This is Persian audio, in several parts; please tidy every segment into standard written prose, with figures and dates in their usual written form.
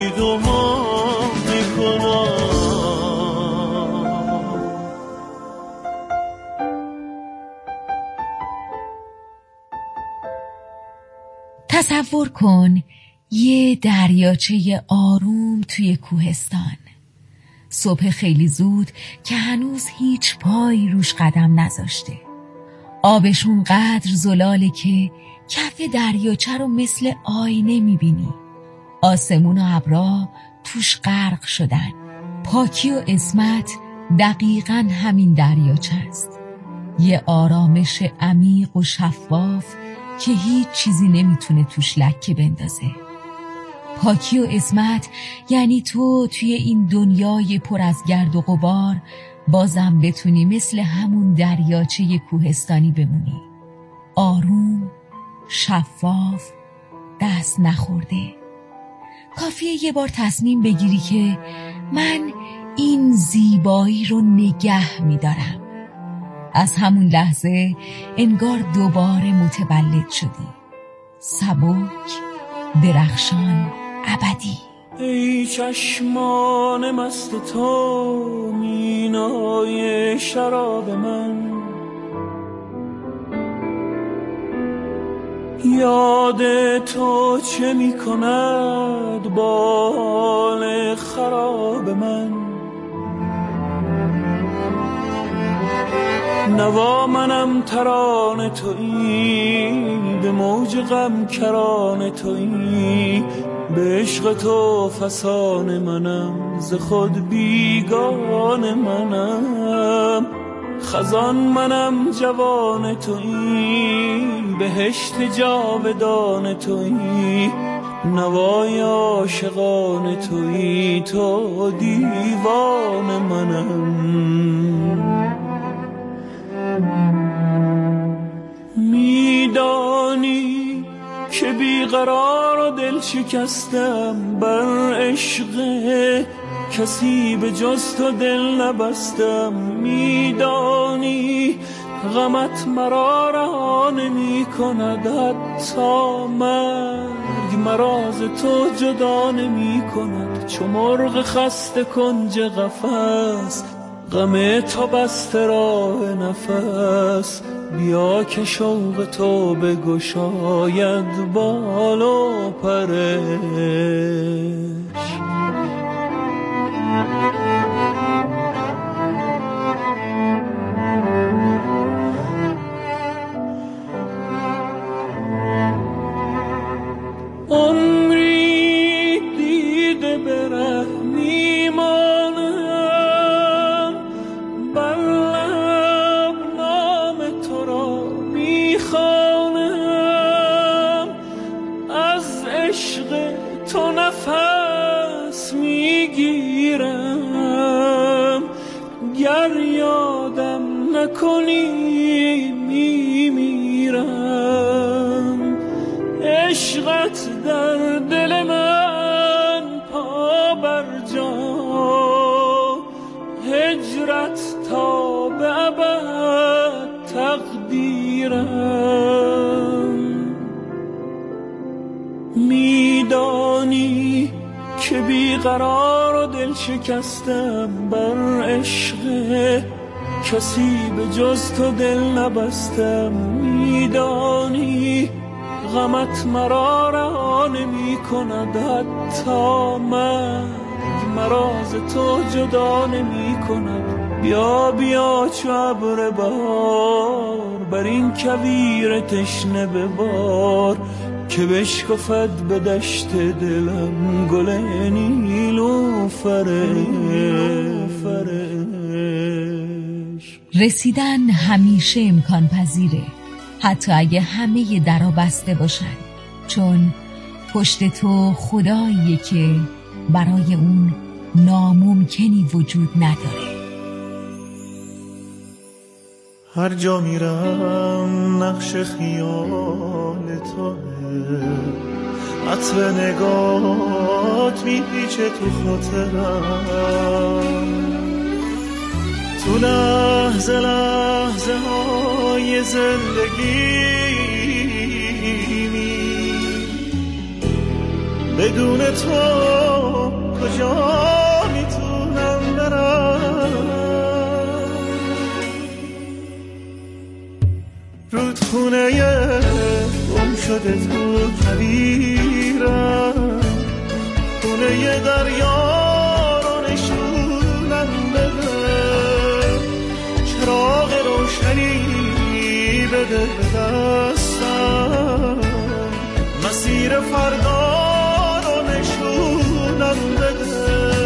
تصور کن یه دریاچه آروم توی کوهستان. صبح خیلی زود که هنوز هیچ پایی روش قدم نذاشته. آبشون قدر زلاله که کف دریاچه رو مثل آینه میبینی. آسمون و ابرا توش غرق شدن. پاکی و عصمت دقیقاً همین دریاچه است. یه آرامش عمیق و شفاف که هیچ چیزی نمیتونه توش لکه بندازه. پاکی و عصمت یعنی تو توی این دنیای پر از گرد و غبار بازم بتونی مثل همون دریاچه کوهستانی بمونی. آروم، شفاف، دست نخورده. کافیه یه بار تصمیم بگیری که من این زیبایی رو نگه می‌دارم. از همون لحظه انگار دوباره متولد شدی. سبک، درخشان، ابدی. ای چشمان مست تو، مینای شراب من، یاد تو چه می کند با حال خراب من. نوا منم ترانه تویی، به موج غم کرانه تویی، به عشق تو فسانه منم، ز خود بیگانه منم. خزان منم جوان تویی، بهشت جاودان تویی، نوای عاشقان تویی، تو دیوان منم. میدانی که بیقرار و دل شکستم، بر عشق کسی به جز تو دل نبستم. میدانی غمت مرا رها نمی کند، حتی مرگ مرا ز تو جدا نمی کند. چو مرغ خسته کنج قفس، غم تو بسته راه نفس. بیا که شوق تو بگشاید بال و پرش. عمری دیده به ره میمانم، بر لب نام تو را میخوانم. از عشق تو نفس میگیرم، گر یادم نکنی میمیرم. عشقت در دل من پا بر جا، هجرت تا به ابد تقدیرم. میدانی که بیقرار و دل شکستم، بر عشق کسی به جز تو دل نبستم. میدانی غمت مرا رها نمی کند، حتی مرگ مرا ز تو جدا نمی کند. بیا بیا چو ابر بهار، بر این کویر تشنه ببار، که بشکفد به دشت دلم گل نیلوفرش. رسیدن همیشه امکان پذیره، حتی اگه همه درا بسته باشن، چون پشت تو خداییه که برای اون ناممکنی وجود نداره. هر جا میرم نقش خیال توه، عطر نگات میپیچه تو خاطرم. تو لحظه لحظه های زندگی بدون تو شده تو کویرم، خونه دریا رو نشونم بده، چراغ روشنی بده به دستم، مسیر فردا رو نشونم بده.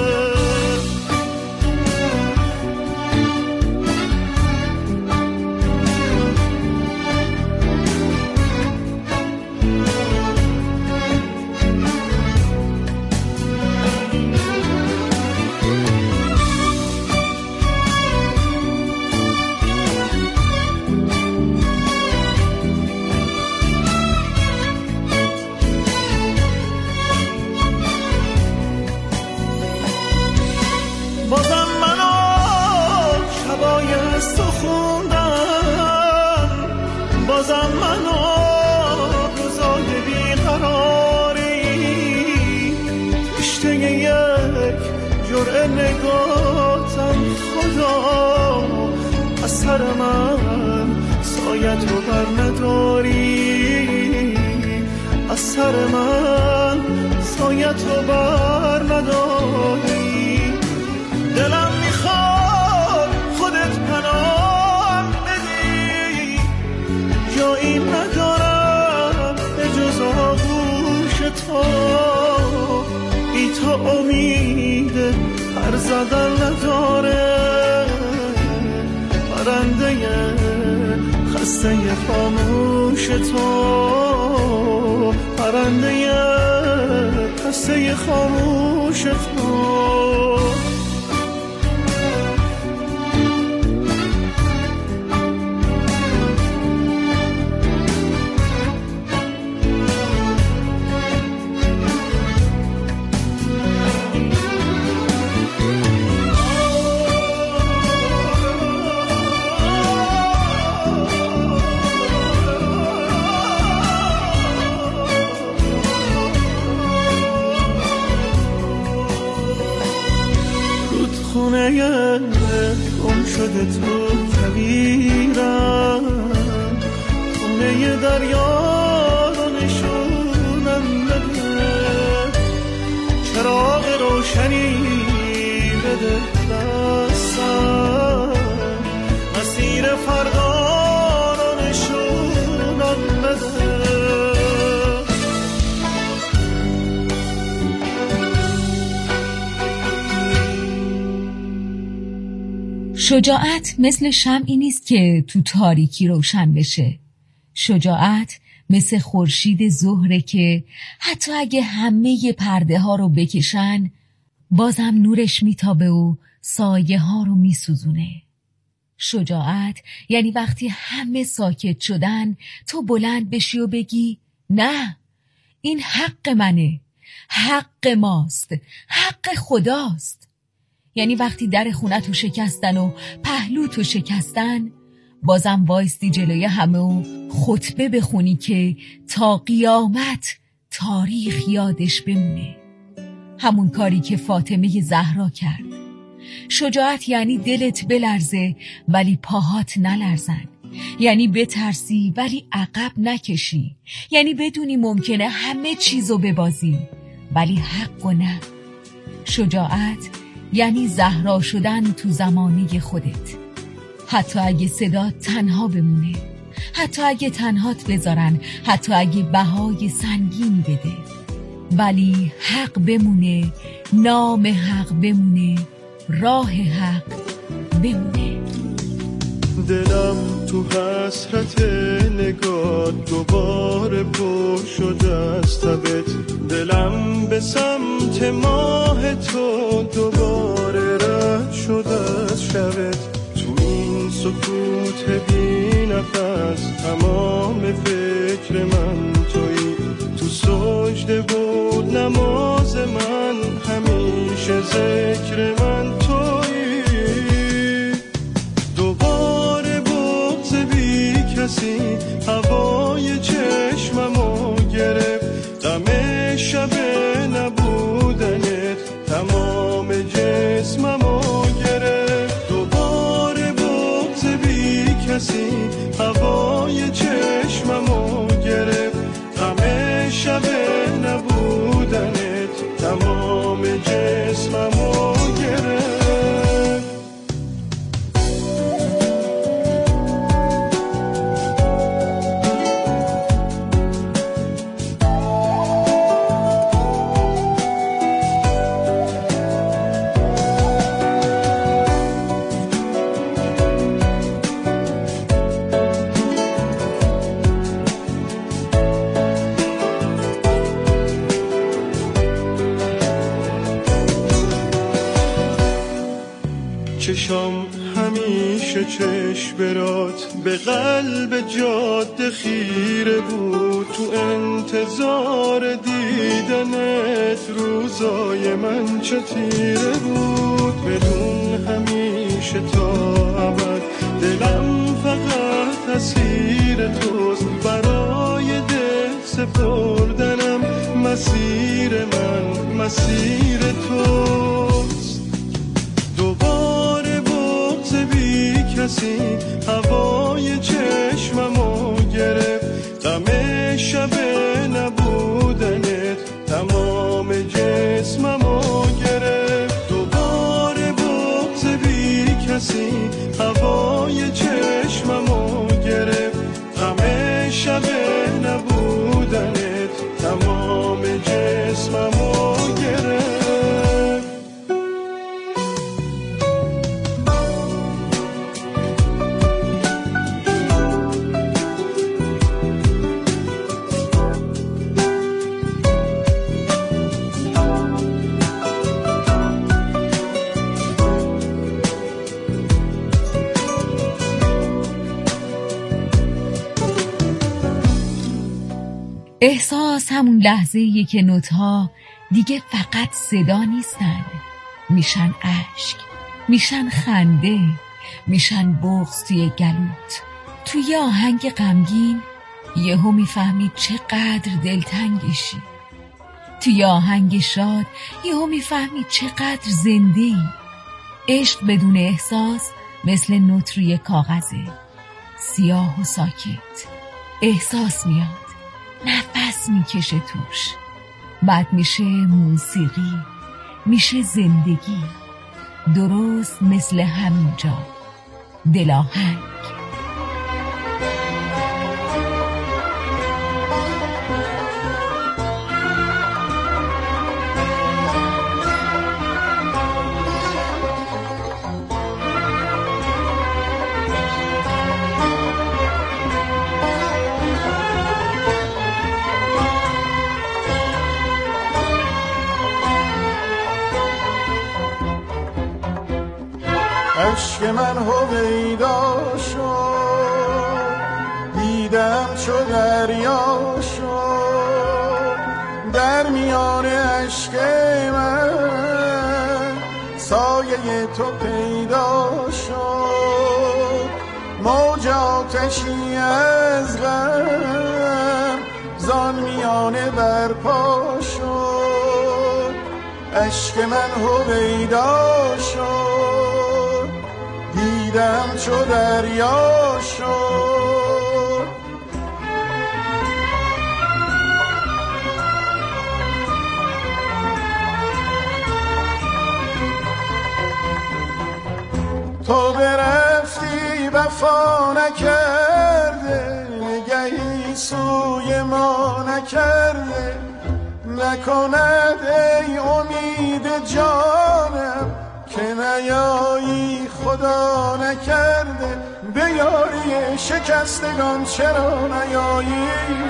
بازم منو شبای از تو خوندم، بازم منو روزای بیقراری، تشنه یک جرعه نگاتم خدا، از سر من سایت رو بر نداری، از سر من سایت رو بر نداری. دلم میخواد خودت پناهم بدی، جایی ندارم به جز آغوش تو، بی تو امید پر زدن نداره، پرنده خسته خاموش تو، پرنده خسته خاموش تو. خونه گم شده تو کویرم، خونه دریا رو نشونم بده، چراغ روشنی بده دستم، مسیر فردا رو نشونم بده. شجاعت مثل شمعی نیست که تو تاریکی روشن بشه. شجاعت مثل خورشید ظهره که حتی اگه همه پرده ها رو بکشن بازم نورش میتابه و سایه ها رو میسوزونه. شجاعت یعنی وقتی همه ساکت شدن تو بلند بشی و بگی نه، این حق منه، حق ماست، حق خداست. یعنی وقتی در خونتو شکستن و پهلوتو شکستن بازم وایستی جلوی همه و خطبه بخونی که تا قیامت تاریخ یادش بمونه. همون کاری که فاطمه زهرا کرد. شجاعت یعنی دلت بلرزه ولی پاهات نلرزن، یعنی بترسی ولی عقب نکشی، یعنی بدونی ممکنه همه چیزو ببازی ولی حقو نه. شجاعت یعنی زهرا شدن تو زمانه خودت، حتی اگه صدات تنها بمونه، حتی اگه تنهات بذارن، حتی اگه بهای سنگینی بده، ولی حق بمونه، نام حق بمونه، راه حق بمونه. دلم تو حسرت نگات دوباره پر شده از تبت، دلم به سمت ماه تو دوباره رد شده از شبت، تو این سکوت بی نفس تمام فکر من تویی، تو سجده بود نماز من همیشه ذکر من تویی. دوباره بغض بی کسی هوای چشممو گرفت، غم شب نبودنت تمام جسممو گرفت. دوباره بغض بی کسی هوای چشممو گرفت، غم چشام همیشه چشم برات به قلب جاده خیره بود، تو انتظار دیدنت روزای من چه تیره بود. بدون همیشه تا ابد دلم فقط اسیر توست، برای دل سپردنم مسیر من مسیر توست. دوباره بغض بی کسی هوای چشممو گرفت، غم شب نبودنت تمام جسممو گرفت. دوباره بغض بی کسی هوای چشممو گرفت، غم شب نبودنت تمام جسممو گرفت. احساس همون لحظه‌ایه که نوت‌ها دیگه فقط صدا نیستن، میشن اشک، میشن خنده، میشن بغض توی گلوت. توی یه آهنگ غمگین یهو میفهمی چقدر دلتنگشی، توی یه آهنگ شاد یهو میفهمی چقدر زنده‌ای. عشق بدون احساس مثل نوت روی کاغذه، سیاه و ساکت. احساس میاد، نفس میکشه توش، بعد میشه موسیقی، میشه زندگی، درست مثل همینجا دلاهنگ. عشق من هویدا شد، دیدم چو دریا شد، در میان عشق من سایه تو پیدا شد. موج آتشی از غم زان میانه برپا شد. عشق من هویدا شد، دیدم چو دریا شد. تو برفتی وفا نکرده، نگهی سوی ما نکرده، نکند ای امید جانم که نیایی خدا نکرده. به یاری شکستگان چرا نیایی؟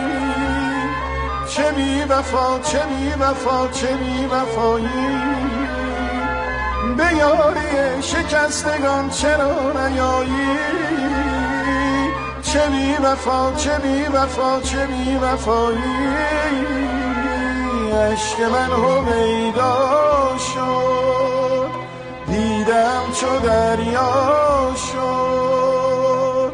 چه بی وفا چه بی وفا چه بی وفایی. به یاری شکستگان چرا نیایی؟ چه بی وفا چه بی وفا چه بی وفایی. عشق من هویدا شد، دیدم چو دریا شد.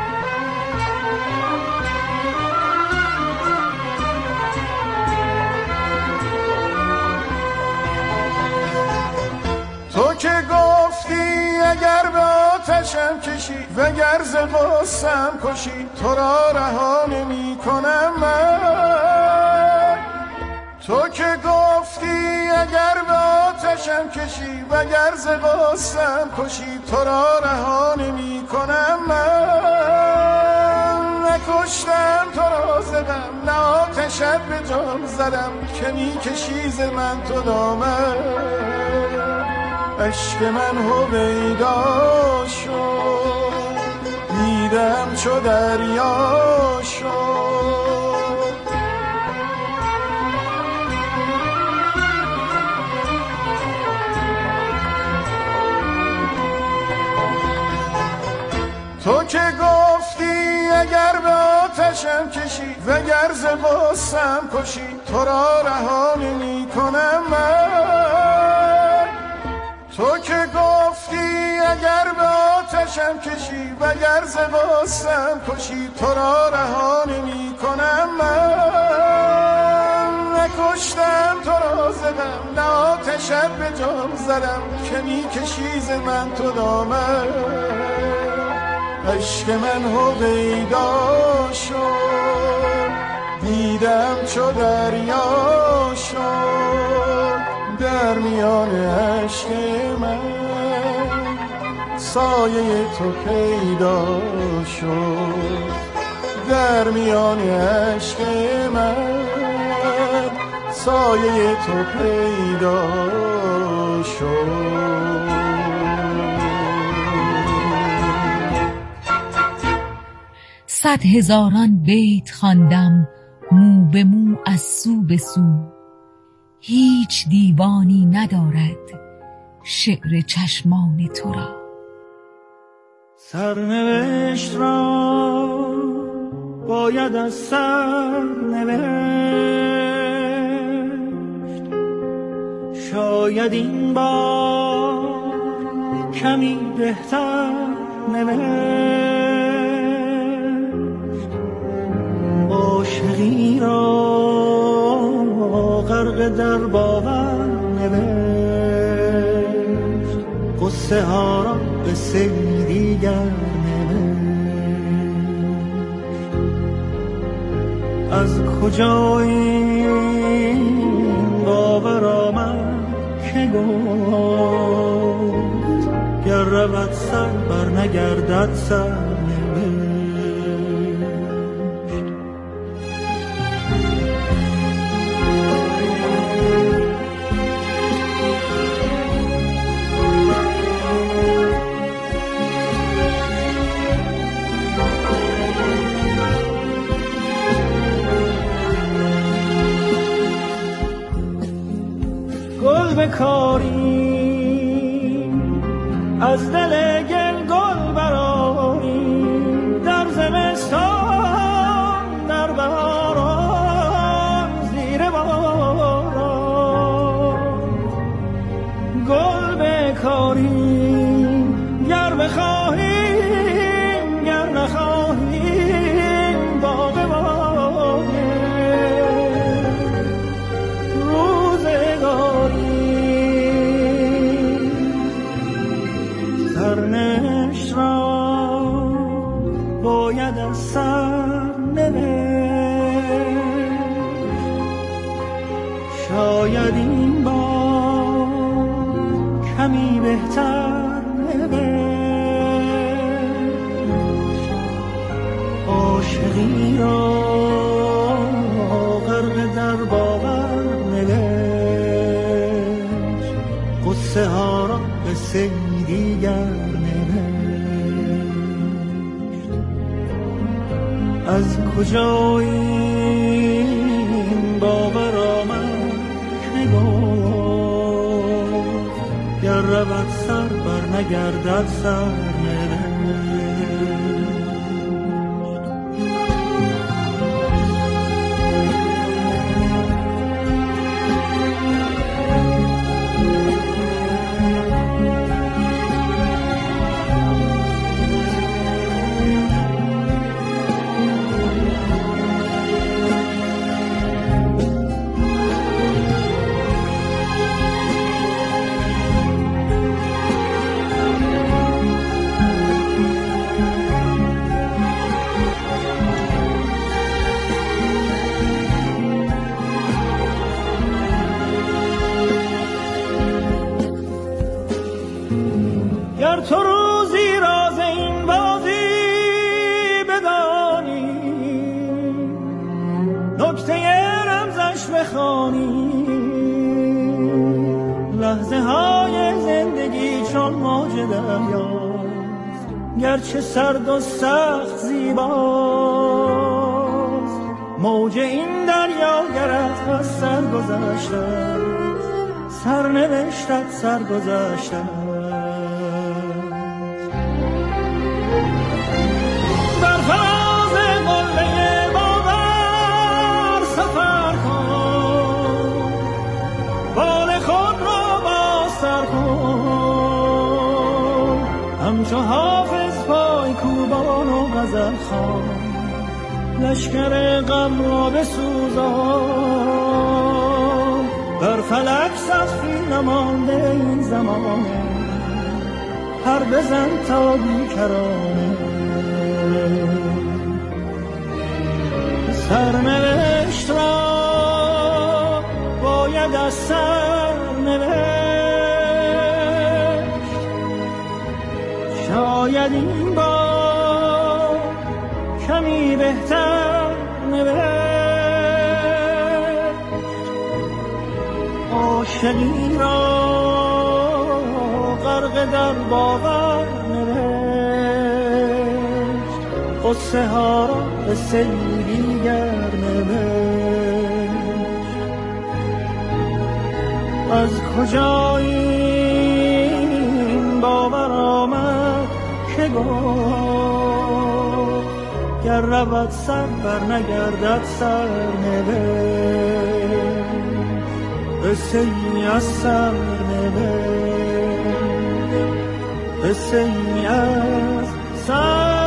تو که گفتی اگر به آتشم کشی وگر ز غصه‌ام کشی، تو را رها نمی کنم من. تو که گفتی اگر به آتشم کشی وگر ز غصه‌ام کشی، تو را رها نمی کنم من. نکشتم تو را ز غم، نه آتشت به جان زدم که می کشی ز من تو دامن. عشق من هویدا شد، دیدم چو دریا شد. تو که گفتی اگر به آتشم کشی وگر ز غصه‌ام کشی تو را رها نمی کنم من. تو که گفتی اگر به آتشم کشی وگر ز غصه‌ام کشی تو را رها نمی کنم من. نکشتم تو را زدم نه آتشت به جان زدم که می کشی ز من تو دامن. عشق من هویدا شد دیدم چو دریا شد در میان عشق من سایه تو پیدا شد در میان عشق من سایه تو پیدا شد. صد هزاران بیت خواندم مو به مو از سو به سو، هیچ دیوانی ندارد شعر چشمان تو را. سرنوشت را باید از سر نوشت، شاید این بار کمی بهتر نوشت. عاشقی را غرق در باور نوشت، قصه ها را به سری دیگر نوشت. از کجا این باور آمد که گفت گر رود سر بر نگردد سر. بکاری از دل گل گل براری در زمستان در بهاران زیر باران گل بکاری گر بخواهیم گر نخواهیم باغ سرنوشت را باید از سر نوشت، شاید این بار کمی بهتر نوشت. عاشقی را غرق در باور نوشت، قصه ها را به سری دیگر از کجا این باور آمد که گفت گر رود سر بر نگردد سر گر تو روزی راز این بازی بدانی نکته رمزش بخوانی لحظه های زندگی چون موج دریاست گرچه سرد و سخت زیباست موج این دریا گرت از سر گذشته سرنوشتت سر گذشته قله باور سفر کن، بال خود را بازتر کن، همچو حافظ پای کوبان و غزل خوان، لشکر غم را بسوزان، بر فلک سقفی نمانده این زمان، پر بزن تا بیکرانه. سرنوشت را باید از سرنوشت، شاید این بار کمی بهتر نوشت، عاشقی را غرق در باور نوشت، قصه ها را قصه دیگر نوشت. از کجا این باور آمد که گفت، گر رود سر بر نگردد سر نوشت، قصه ای از سر نوشت، قصه ای از سر.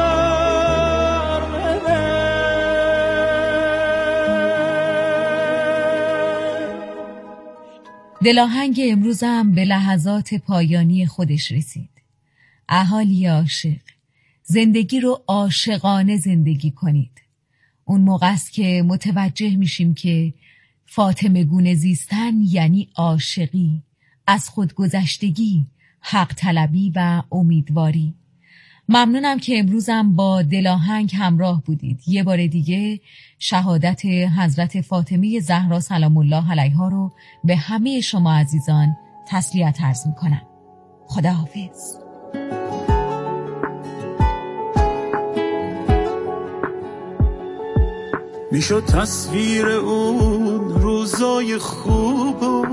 دلاهنگ امروزم به لحظات پایانی خودش رسید. اهالی عاشق، زندگی رو عاشقانه زندگی کنید. اون موقع است که متوجه میشیم که فاطمه گونه زیستن یعنی عاشقی، از خودگذشتگی، حق طلبی و امیدواری. ممنونم که امروزم با دلاهنگ همراه بودید. یه بار دیگه شهادت حضرت فاطمه زهرا سلام الله علیها رو به همه شما عزیزان تسلیت عرض میکنم. خداحافظ. میشد تصویر اون روزای خوبو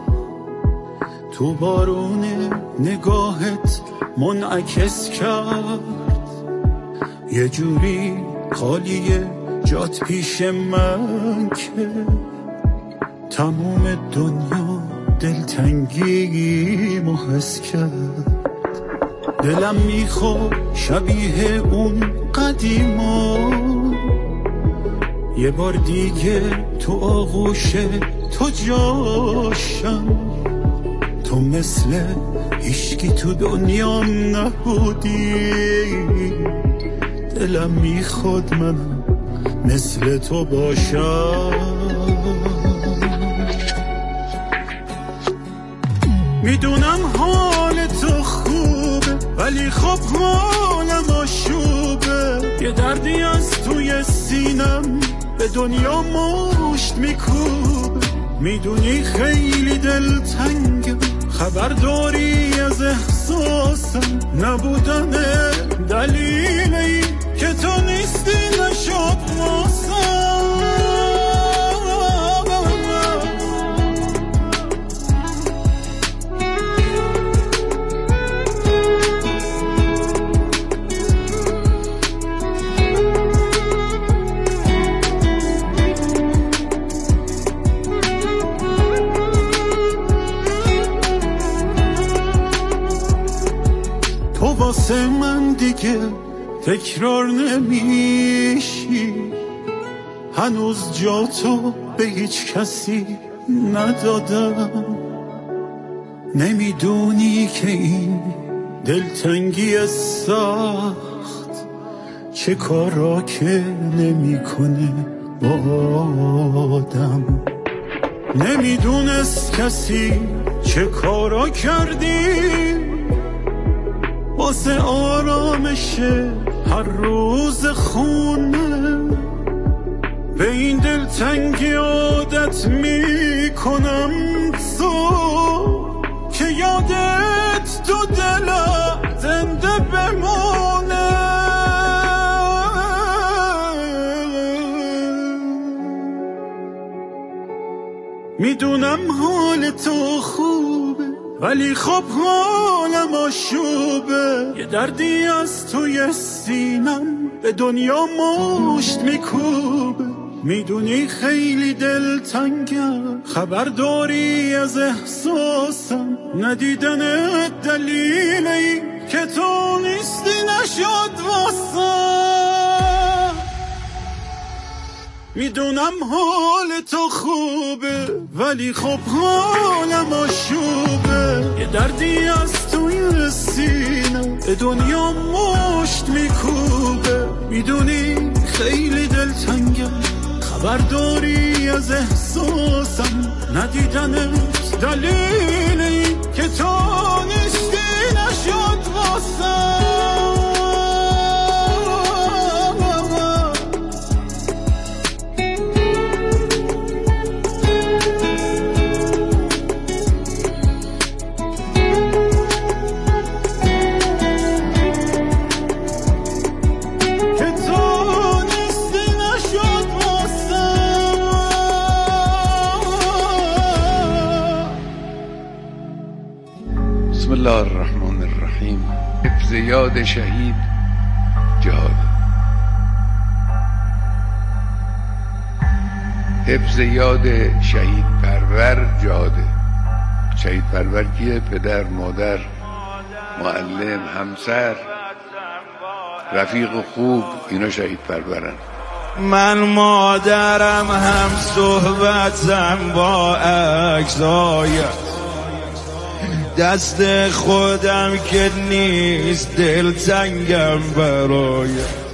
تو بارون نگاهت منعکس کرد، یه جوری خالیه جات پیش من که تموم دنیا دلتنگی محس کرد. دلم میخواد شبیه اون قدیما یه بار دیگه تو آغوش تو جاشم، تو مثل هیچکی تو دنیا نبودی، دلم میخواد من مثل تو باشم. میدونم حال تو خوبه ولی خب حالم آشوبه، یه دردی از توی سینم به دنیا مشت میکوبه. میدونی خیلی دلتنگم، خبر داری از احساسم، نبودن دلیل این که تو نیستی نشد واسم. واسه من دیگه تکرار نمیشی، هنوز جا تو به هیچ کسی ندادم. نمیدونی که این دلتنگی سخت چه کارا که نمیکنه با آدم. نمیدونست کسی چه کارا کردی واسه آرامش هر روز خونه. به این دلتنگی عادت میکنم تو که یادت تو دلم زنده بمونه. میدونم حال تو خوبه ولی خب حالم آشوبه، یه دردی از توی سینم به دنیا مشت میکوبه. میدونی خیلی دلتنگم، خبر داری از احساسم، ندیدنت دلیل این که تو نیستی نشد واسم. میدونم حال تو خوبه ولی خب حالم آشوبه. یه دردی از توی سینه به دنیا مشت میکوبه. میدونی خیلی دلتنگم، خبر داری از احساسم، ندیدنت دلیل این که تو نیستی نشد واسم. بسم الله الرحمن الرحیم. حفظ یاد شهید جهاد. حفظ یاد شهید پرور جهاده. شهید پرور کیه؟ پدر، مادر، معلم، همسر، رفیق خوب، اینا شهید پرورن. من مادرم هم صحبتم با عکسای دست خودم که نیست دلتنگم برای.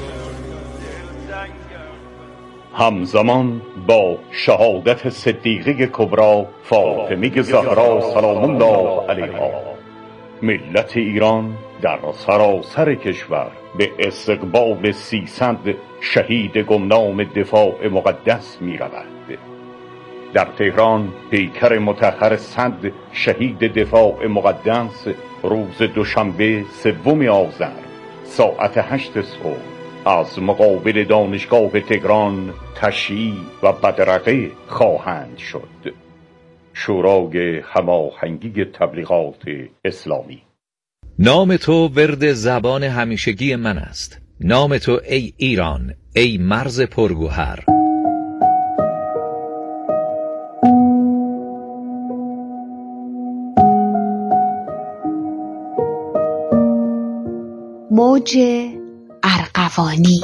همزمان با شهادت صدیقه کبری فاطمه زهرا سلام الله علیها، ملت ایران در سراسر کشور به استقبال 300 شهید گمنام دفاع مقدس می رود. در تهران پیکر مطهر 100 شهید دفاع مقدس روز دوشنبه 3 آذر ساعت 8 صبح از مقابل دانشگاه تهران تشییع و بدرقه خواهند شد. شورای هماهنگی تبلیغات اسلامی. نام تو ورد زبان همیشگی من است. نام تو ای ایران، ای مرز پرگوهر. موج ارغوانی.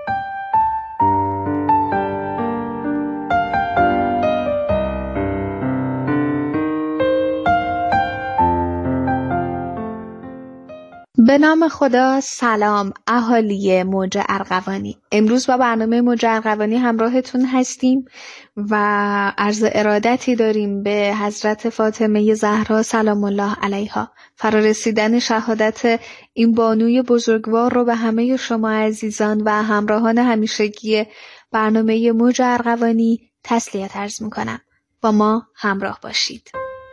به نام خدا. سلام اهالی موج ارغوانی. امروز با برنامه موج ارغوانی همراهتون هستیم و عرض ارادتی داریم به حضرت فاطمه زهرا سلام الله علیها. فرارسیدن شهادت این بانوی بزرگوار رو به همه شما عزیزان و همراهان همیشگی برنامه موج ارغوانی تسلیت عرض میکنم. با ما همراه باشید.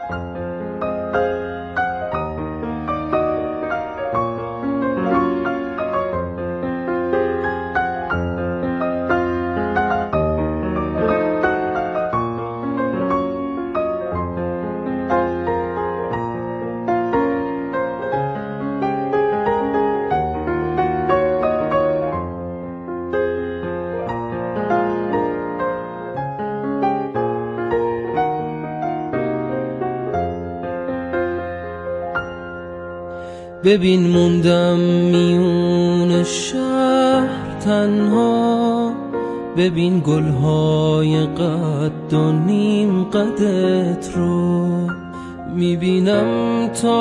ببین موندم میون شهر تنها، ببین گلهای قد و نیم قدت رو میبینم تا